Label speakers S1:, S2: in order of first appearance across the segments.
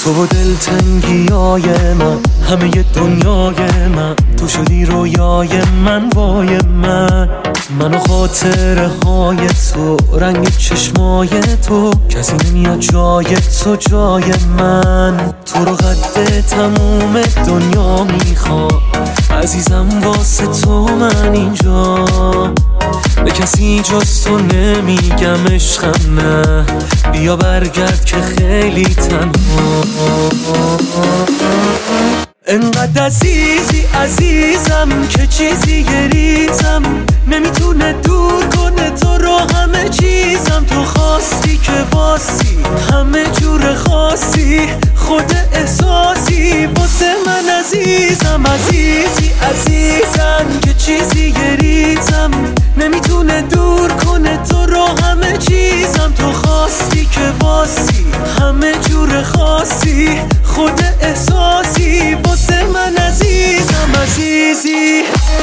S1: تو و دلتنگیای من، همه دنیای من، تو شدی رویای من، وای من و خاطره های تو، رنگ چشمای تو، کسی نمیاد جای تو جای من. تو رو قد تموم دنیا میخوام عزیزم، واسه تو من اینجا، به کسی جز تو نمیگم عشقم نه، بیا برگرد که خیلی تنها. انقدر عزیزی عزیزم که چیزی گریزم نمیتونه دور کنه تو رو، همه چیزم تو خواستی که واسی، همه جور خاصی، خود احساسی واسه من عزیزم. عزیزی عزیزم که چیزی گریزم نمیتونه دور کنه تو رو، همه چیزم تو خواستی که واسی، همه جور خاصی، خود احساسی واسه من عزیزم. عزیزی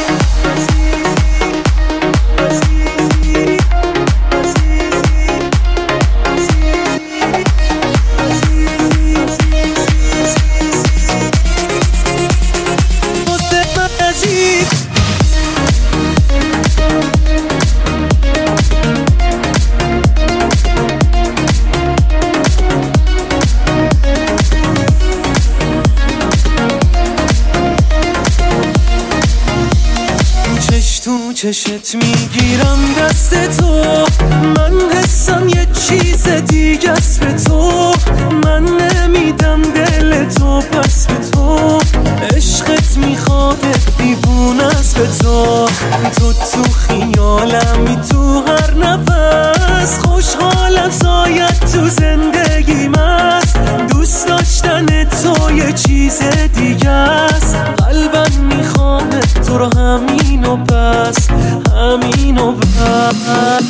S1: چشت میگیرم دست تو، من حسم یه چیز دیگه است به تو، من نمیدم دل تو پس به تو، عشقت میخواد دیوونه است به تو، تو خیالمی تو هر نفس، خوشحالم سایت تو زندگیم است، دوست داشتن تو یه چیز دیگه است، قلبم میخواد تو رو همین و بس، همین و بس.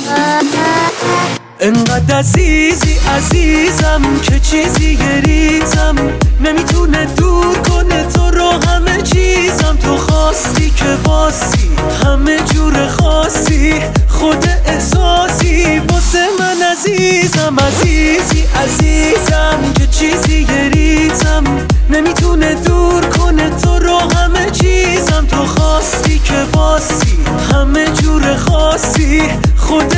S1: انقدر عزیزی عزیزم که چیزی گریزم نمیتونه دور کنه تو رو، همه چیزم تو خواستی که واسی، همه جور خاصی، خود احساسی واسه من عزیزم. عزیزی عزیزم که چیزی گریزم نمیتونه دور کنه تو رو، همه چیزم تو خواستی که واسی، همه جور خاصی، خود